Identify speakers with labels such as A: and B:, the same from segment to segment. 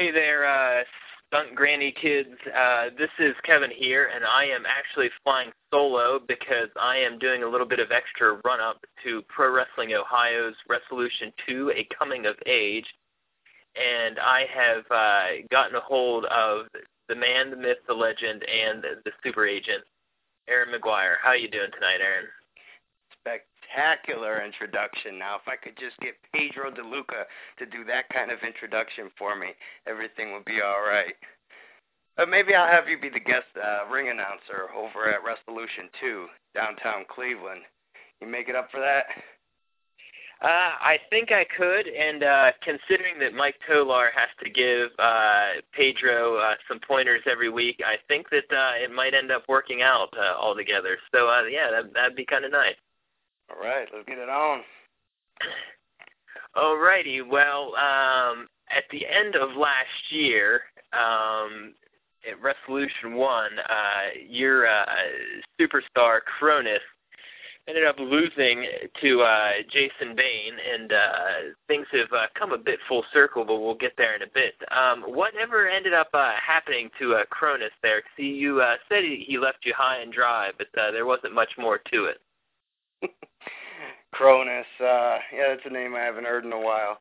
A: Hey there, stunt granny kids. This is Kevin here, and I am actually flying solo because I am doing a little bit of extra run-up to Pro Wrestling Ohio's Resolution 2, A Coming of Age, and I have gotten a hold of the man, the myth, the legend, and the super agent, Aaron McGuire. How are you doing tonight, Aaron?
B: Spectacular introduction. Now, if I could just get Pedro DeLuca to do that kind of introduction for me, everything would be all right. But maybe I'll have you be the guest ring announcer over at Resolution 2, downtown Cleveland. You make it up for that?
A: I think I could, and considering that Mike Tolar has to give Pedro some pointers every week, I think that it might end up working out altogether. So, yeah, that'd be kind of nice.
B: All right, let's get it on.
A: Alrighty, well, at the end of last year, at Resolution 1, your superstar, Cronus, ended up losing to Jason Bain, and things have come a bit full circle, but we'll get there in a bit. Whatever ended up happening to Cronus there? See, you said he left you high and dry, but there wasn't much more to it.
B: Cronus, yeah, that's a name I haven't heard in a while.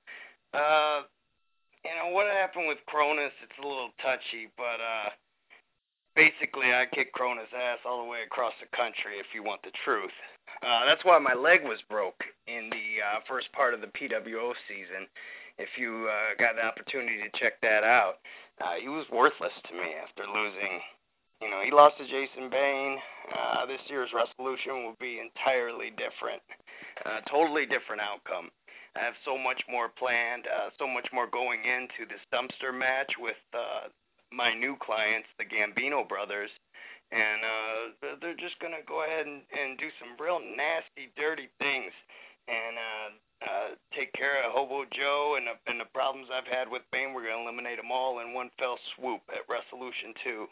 B: What happened with Cronus, it's a little touchy, but basically I kicked Cronus' ass all the way across the country, if you want the truth. That's why my leg was broke in the first part of the PWO season. If you got the opportunity to check that out, he was worthless to me after losing. He lost to Jason Bain. This year's Resolution will be entirely different. Totally different outcome. I have so much more planned, so much more going into this dumpster match with my new clients, the Gambino brothers, and they're just going to go ahead and do some real nasty, dirty things and take care of Hobo Joe and the problems I've had with Bain. We're going to eliminate them all in one fell swoop at Resolution 2.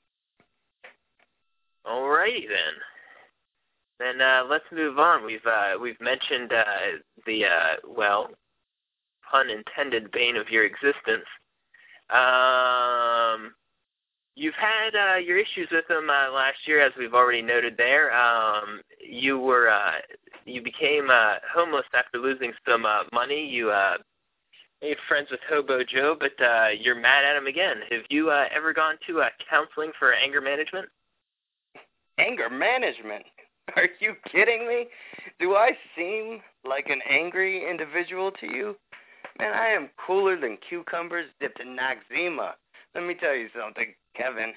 A: Alrighty then. Then let's move on. We've mentioned the pun intended, bane of your existence. You've had your issues with him last year, as we've already noted there. You became homeless after losing some money. You made friends with Hobo Joe, but you're mad at him again. Have you ever gone to counseling for anger management?
B: Anger management? Are you kidding me? Do I seem like an angry individual to you? Man, I am cooler than cucumbers dipped in Noxzema. Let me tell you something, Kevin.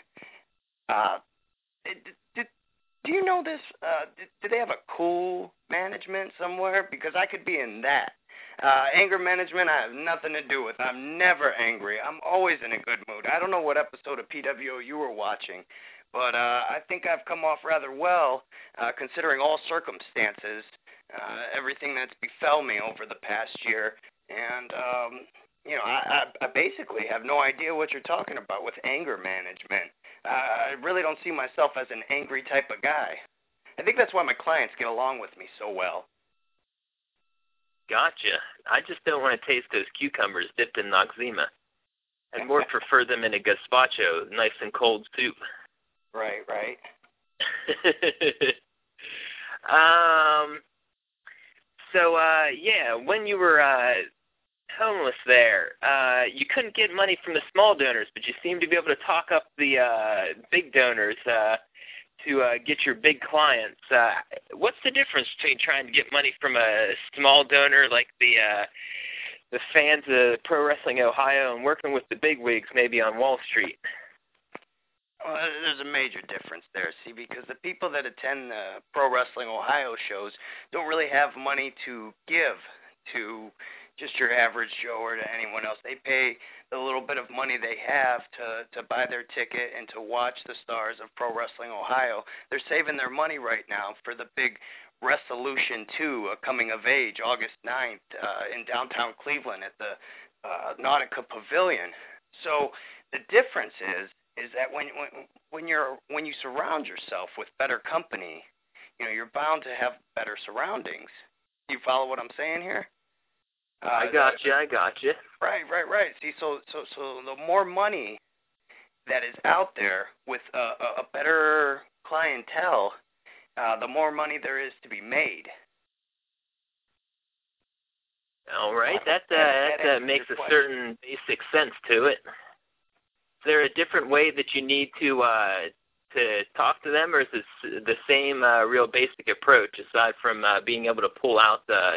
B: Do you know this? Do they have a cool management somewhere? Because I could be in that. Anger management I have nothing to do with. I'm never angry. I'm always in a good mood. I don't know what episode of PWO you were watching, but I think I've come off rather well, considering all circumstances, everything that's befell me over the past year. And, I basically have no idea what you're talking about with anger management. I really don't see myself as an angry type of guy. I think that's why my clients get along with me so well.
A: Gotcha. I just don't want to taste those cucumbers dipped in Noxzema. I'd more prefer them in a gazpacho, nice and cold soup.
B: Right.
A: When you were homeless there, you couldn't get money from the small donors, but you seemed to be able to talk up the big donors to get your big clients. What's the difference between trying to get money from a small donor like the fans of Pro Wrestling Ohio and working with the bigwigs maybe on Wall Street?
B: Well, there's a major difference there, see, because the people that attend the Pro Wrestling Ohio shows don't really have money to give to just your average Joe or to anyone else. They pay the little bit of money they have to buy their ticket and to watch the stars of Pro Wrestling Ohio. They're saving their money right now for the big Resolution 2, Coming of Age, August 9th in downtown Cleveland at the Nautica Pavilion. So the difference is that when you surround yourself with better company, you're bound to have better surroundings. Do you follow what I'm saying here?
A: I got you.
B: Right. See, so the more money that is out there with a better clientele, the more money there is to be made.
A: All right, that makes a certain basic sense to it. Is there a different way that you need to talk to them, or is this the same real basic approach aside from being able to pull out the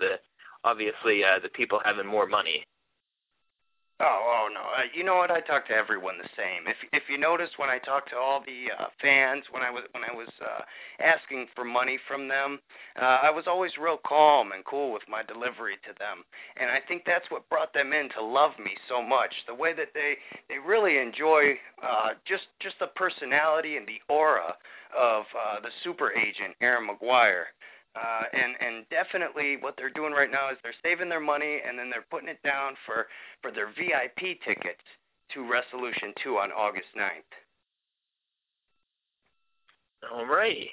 A: people having more money?
B: Oh no! You know what? I talk to everyone the same. If you notice, when I talk to all the fans, when I was asking for money from them, I was always real calm and cool with my delivery to them, and I think that's what brought them in to love me so much. The way that they really enjoy just the personality and the aura of the super agent Aaron McGuire. And definitely what they're doing right now is they're saving their money and then they're putting it down for their VIP tickets to Resolution 2 on August 9th.
A: All right.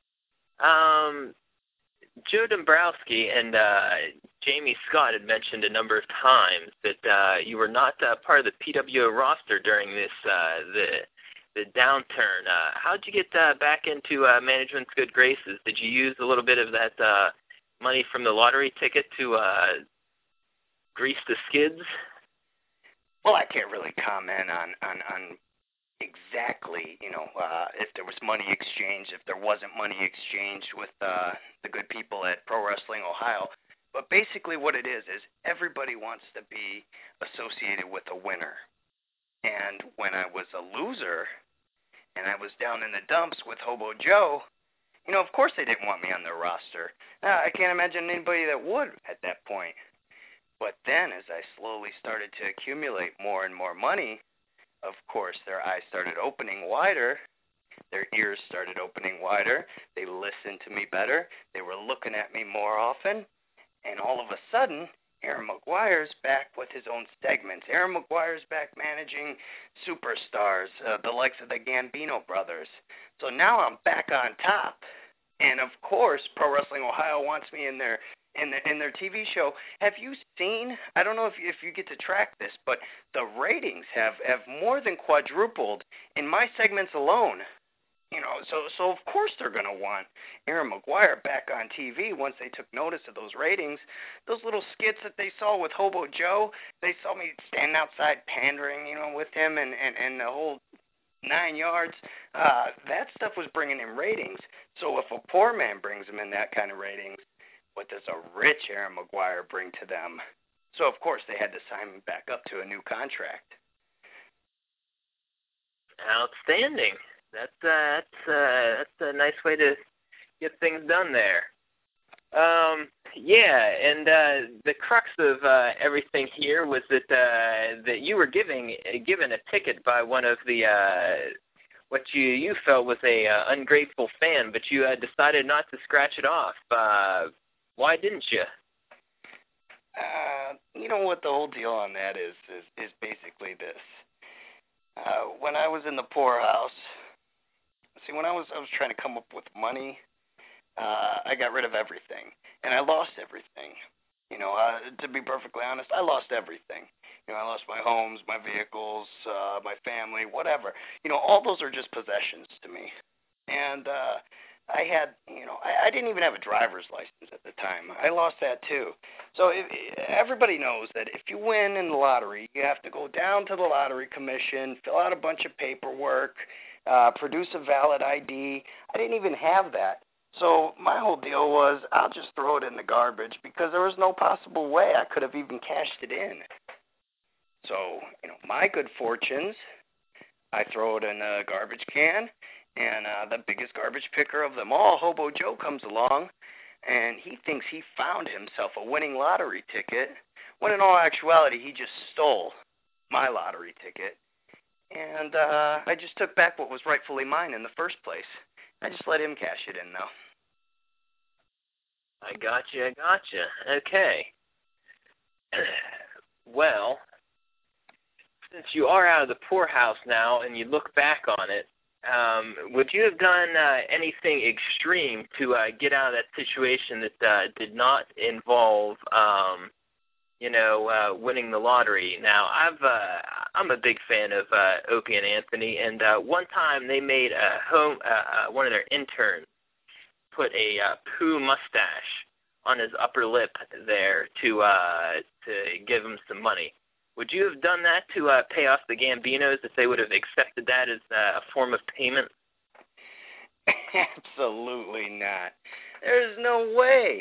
A: Joe Dombrowski and Jamie Scott had mentioned a number of times that you were not part of the PWO roster during this the downturn. How'd you get back into management's good graces? Did you use a little bit of that money from the lottery ticket to grease the skids?
B: Well, I can't really comment on exactly, if there was money exchanged, if there wasn't money exchanged with the good people at Pro Wrestling Ohio. But basically what it is everybody wants to be associated with a winner. And when I was a loser and I was down in the dumps with Hobo Joe, of course they didn't want me on their roster. I can't imagine anybody that would at that point. But then as I slowly started to accumulate more and more money, of course their eyes started opening wider. Their ears started opening wider. They listened to me better. They were looking at me more often. And all of a sudden, Aaron McGuire's back with his own segments. Aaron McGuire's back managing superstars, the likes of the Gambino brothers. So now I'm back on top. And of course, Pro Wrestling Ohio wants me in their TV show. Have you seen? I don't know if you get to track this, but the ratings have more than quadrupled in my segments alone. So of course they're going to want Aaron McGuire back on TV once they took notice of those ratings. Those little skits that they saw with Hobo Joe, they saw me standing outside pandering, with him and the whole 9 yards. That stuff was bringing in ratings. So if a poor man brings them in that kind of ratings, what does a rich Aaron McGuire bring to them? So of course they had to sign me back up to a new contract.
A: Outstanding. That's a nice way to get things done there. And the crux of everything here was that you were given a ticket by one of the what you felt was a ungrateful fan, but you decided not to scratch it off. Why didn't you?
B: You know what the whole deal on that is basically this. When I was in the poorhouse. See, when I was trying to come up with money, I got rid of everything, and I lost everything. To be perfectly honest, I lost everything. I lost my homes, my vehicles, my family, whatever. All those are just possessions to me. And I had, I didn't even have a driver's license at the time. I lost that too. So everybody knows that if you win in the lottery, you have to go down to the lottery commission, fill out a bunch of paperwork, produce a valid ID. I didn't even have that. So my whole deal was I'll just throw it in the garbage because there was no possible way I could have even cashed it in. So, my good fortunes, I throw it in a garbage can, and the biggest garbage picker of them all, Hobo Joe, comes along, and he thinks he found himself a winning lottery ticket, when in all actuality he just stole my lottery ticket. And I just took back what was rightfully mine in the first place. I just let him cash it in, though.
A: I gotcha. Okay. Well, since you are out of the poorhouse now and you look back on it, would you have done anything extreme to get out of that situation that did not involve winning the lottery. Now, I'm a big fan of Opie and Anthony, and one time they made one of their interns put a poo mustache on his upper lip there to give him some money. Would you have done that to pay off the Gambinos if they would have accepted that as a form of payment?
B: Absolutely not. There's no way.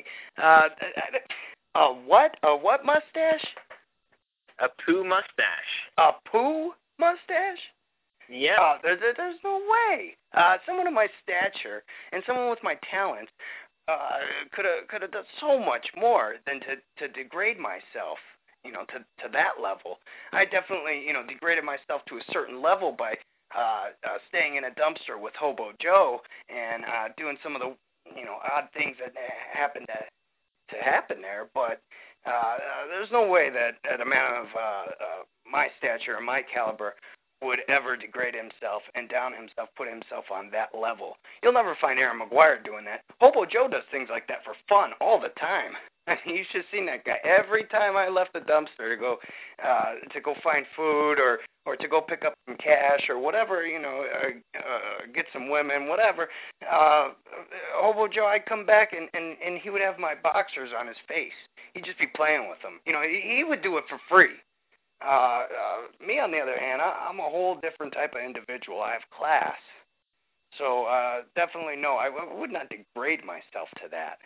B: What? A what mustache?
A: A poo mustache.
B: A poo mustache?
A: Yeah.
B: There's no way. Someone of my stature and someone with my talents could have done so much more than to degrade myself, to that level. I definitely, degraded myself to a certain level by staying in a dumpster with Hobo Joe and doing some of the, odd things that happened to happen there. But there's no way that a man of my stature and my caliber would ever degrade himself and down himself, put himself on that level. You'll never find Aaron McGuire doing that. Hobo Joe does things like that for fun all the time. You should have seen that guy. Every time I left the dumpster to go find food or to go pick up some cash or whatever, get some women, whatever, Hobo Joe, I'd come back and he would have my boxers on his face. He'd just be playing with them. He would do it for free. Me, on the other hand, I'm a whole different type of individual. I have class. So definitely no, I would not degrade myself to that.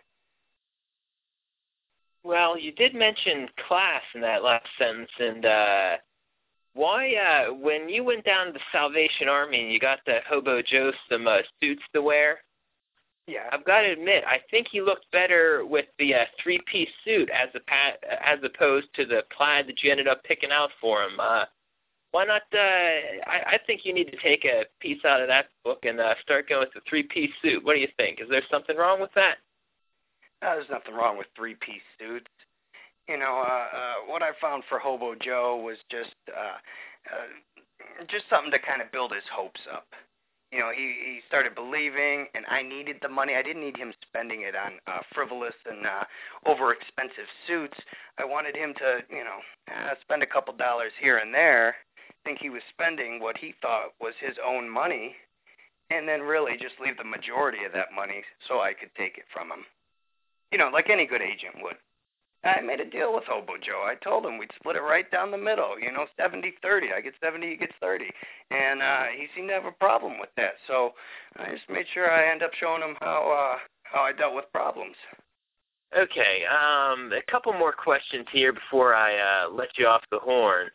A: Well, you did mention class in that last sentence, and why, when you went down to the Salvation Army and you got the Hobo Joe some suits to wear,
B: yeah,
A: I've got to admit, I think he looked better with the three-piece suit as opposed to the plaid that you ended up picking out for him. Why not? I think you need to take a piece out of that book and start going with the three-piece suit. What do you think? Is there something wrong with that?
B: There's nothing wrong with three-piece suits. What I found for Hobo Joe was just something to kind of build his hopes up. He started believing, and I needed the money. I didn't need him spending it on frivolous and over-expensive suits. I wanted him to, spend a couple dollars here and there, think he was spending what he thought was his own money, and then really just leave the majority of that money so I could take it from him. Like any good agent would. I made a deal with Hobo Joe. I told him we'd split it right down the middle, 70-30. I get 70, he gets 30. And he seemed to have a problem with that. So I just made sure I end up showing him how I dealt with problems.
A: Okay, a couple more questions here before I let you off the horn.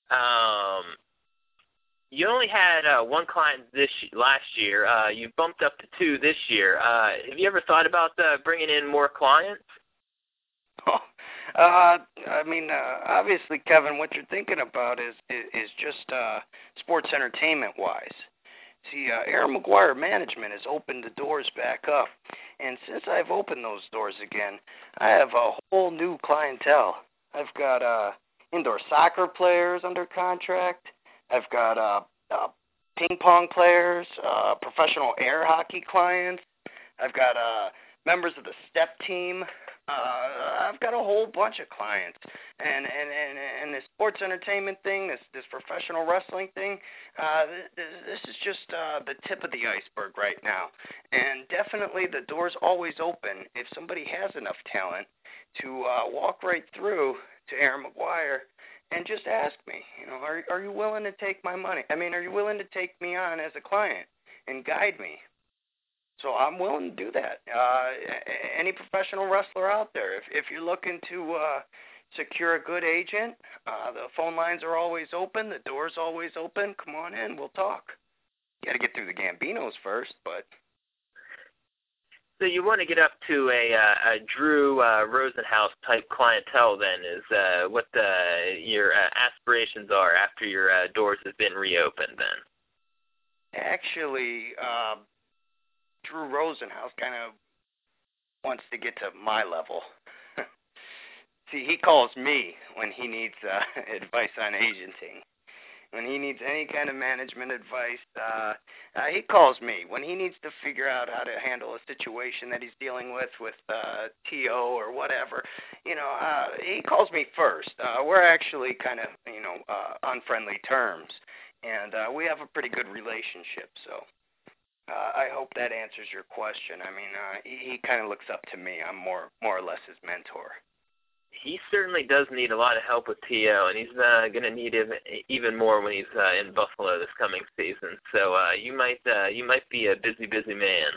A: You only had one client last year. You bumped up to two this year. Have you ever thought about bringing in more clients?
B: Obviously, Kevin, what you're thinking about is just sports entertainment-wise. See, Aaron McGuire Management has opened the doors back up, and since I've opened those doors again, I have a whole new clientele. I've got indoor soccer players under contract. I've got ping pong players, professional air hockey clients. I've got members of the step team. I've got a whole bunch of clients, and this sports entertainment thing, this professional wrestling thing, this is just the tip of the iceberg right now. And definitely the door's always open if somebody has enough talent to walk right through to Aaron McGuire and just ask me, are you willing to take my money? Are you willing to take me on as a client and guide me? So I'm willing to do that. Any professional wrestler out there, if you're looking to secure a good agent, the phone lines are always open. The door's always open. Come on in. We'll talk. You got to get through the Gambinos first, but.
A: So you want to get up to a Drew Rosenhaus type clientele then is what your aspirations are after your doors have been reopened then?
B: Actually, Drew Rosenhaus kind of wants to get to my level. See, he calls me when he needs advice on agenting. When he needs any kind of management advice, he calls me. When he needs to figure out how to handle a situation that he's dealing with TO or whatever, he calls me first. We're actually kind of, on friendly terms, and we have a pretty good relationship, so I hope that answers your question. I mean, he kind of looks up to me. I'm more or less his mentor.
A: He certainly does need a lot of help with TO, and he's going to need it even more when he's in Buffalo this coming season. So you might be a busy man.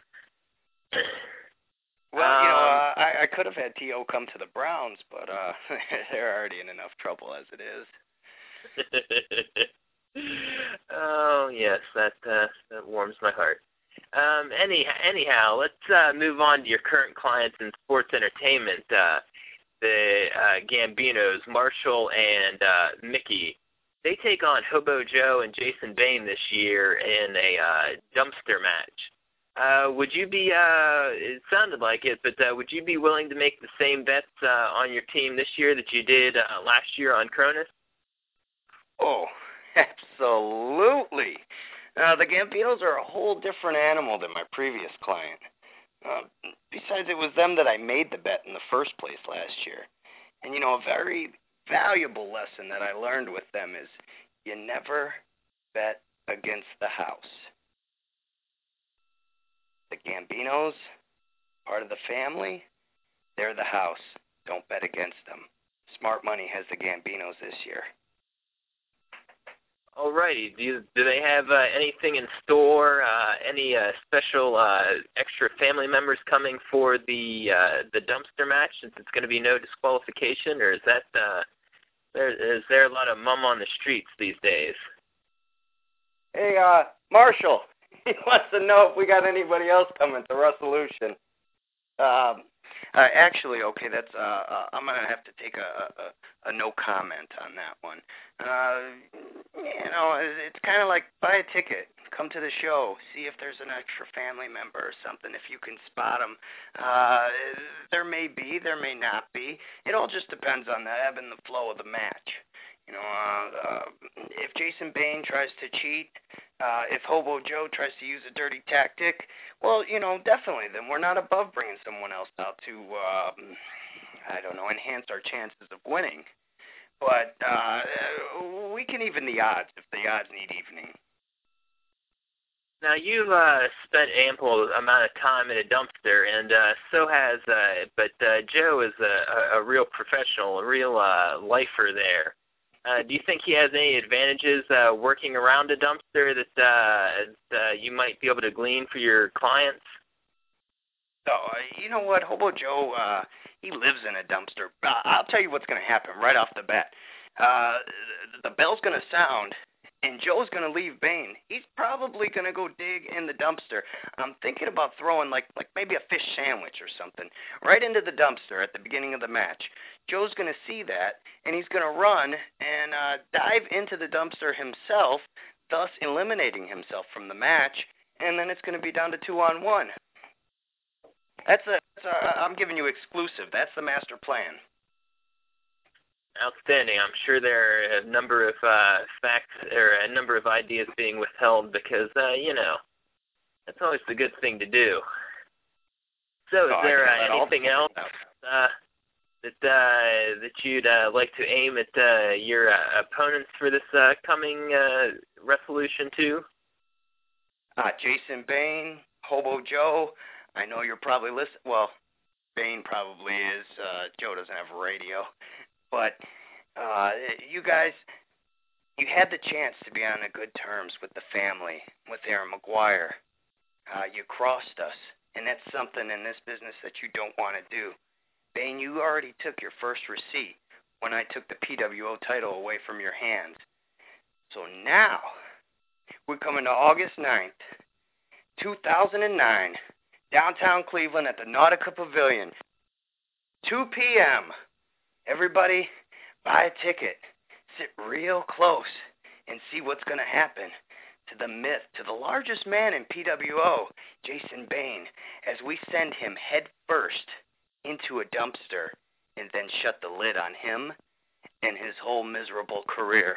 B: Well, I could have had T.O. come to the Browns, but they're already in enough trouble as it is.
A: Oh, yes, that warms my heart. Anyhow, let's move on to your current clients in sports entertainment, the Gambinos, Marshall and Mickey. They take on Hobo Joe and Jason Bain this year in a dumpster match. Would you be, it sounded like it, but would you be willing to make the same bets on your team this year that you did last year on Cronus?
B: Oh, absolutely. The Gambinos are a whole different animal than my previous client. Besides, it was them that I made the bet in the first place last year. And, a very valuable lesson that I learned with them is you never bet against the house. The Gambinos, part of the family, they're the house. Don't bet against them. Smart Money has the Gambinos this year.
A: Alrighty. Do they have anything in store? Any special extra family members coming for the dumpster match, since it's going to be no disqualification, or is that is there a lot of mum on the streets these days?
B: Hey, Marshall. He wants to know if we got anybody else coming to Resolution. Actually, okay, that's I'm gonna have to take a no comment on that one. It's kind of like buy a ticket, come to the show, see if there's an extra family member or something. If you can spot them, there may be, there may not be. It all just depends on the ebb and the flow of the match. If Jason Bain tries to cheat, if Hobo Joe tries to use a dirty tactic, well, definitely, then we're not above bringing someone else out to, enhance our chances of winning. But we can even the odds if the odds need evening.
A: Now, you've spent ample amount of time in a dumpster, and so has, but Joe is a real professional, a real lifer there. Do you think he has any advantages working around a dumpster that you might be able to glean for your clients?
B: Oh, you know what? Hobo Joe, he lives in a dumpster. I'll tell you what's going to happen right off the bat. The bell's going to sound, and Joe's going to leave Bain. He's probably going to go dig in the dumpster. I'm thinking about throwing like maybe a fish sandwich or something right into the dumpster at the beginning of the match. Joe's going to see that, and he's going to run and dive into the dumpster himself, thus eliminating himself from the match, and then it's going to be down to 2-on-1. I'm giving you exclusive. That's the master plan.
A: Outstanding. I'm sure there are a number of facts or a number of ideas being withheld because, that's always the good thing to do. So is there anything else that you'd like to aim at your opponents for this coming Resolution 2?
B: Jason Bain, Hobo Joe. I know you're probably listening. Well, Bain probably is. Joe doesn't have a radio. But you guys, you had the chance to be on good terms with the family, with Aaron McGuire. You crossed us, and that's something in this business that you don't want to do. Bain, you already took your first receipt when I took the PWO title away from your hands. So now, we're coming to August 9th, 2009, downtown Cleveland at the Nautica Pavilion, 2 p.m., Everybody, buy a ticket, sit real close, and see what's going to happen to the myth, to the largest man in PWO, Jason Bain, as we send him head first into a dumpster and then shut the lid on him in his whole miserable career.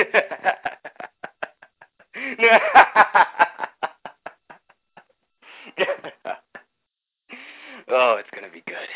B: Oh, it's going to be good.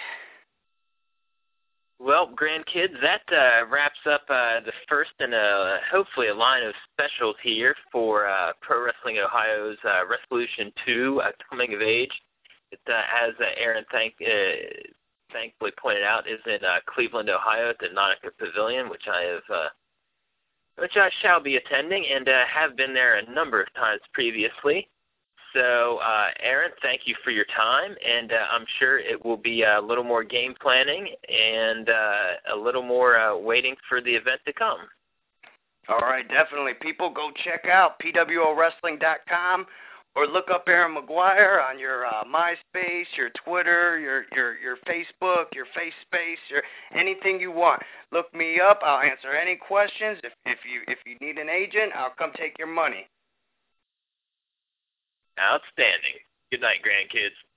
A: Well, grandkids, that wraps up the first in hopefully a line of specials here for Pro Wrestling Ohio's Resolution 2 Coming of Age. It, as Aaron thankfully pointed out, is in Cleveland, Ohio at the Nautica Pavilion, which I shall be attending and have been there a number of times previously. So, Aaron, thank you for your time, and I'm sure it will be a little more game planning and a little more waiting for the event to come.
B: All right, definitely. People, go check out pwowrestling.com or look up Aaron McGuire on your MySpace, your Twitter, your Facebook, your FaceSpace, your anything you want. Look me up. I'll answer any questions. If you need an agent, I'll come take your money.
A: Outstanding. Good night, grandkids.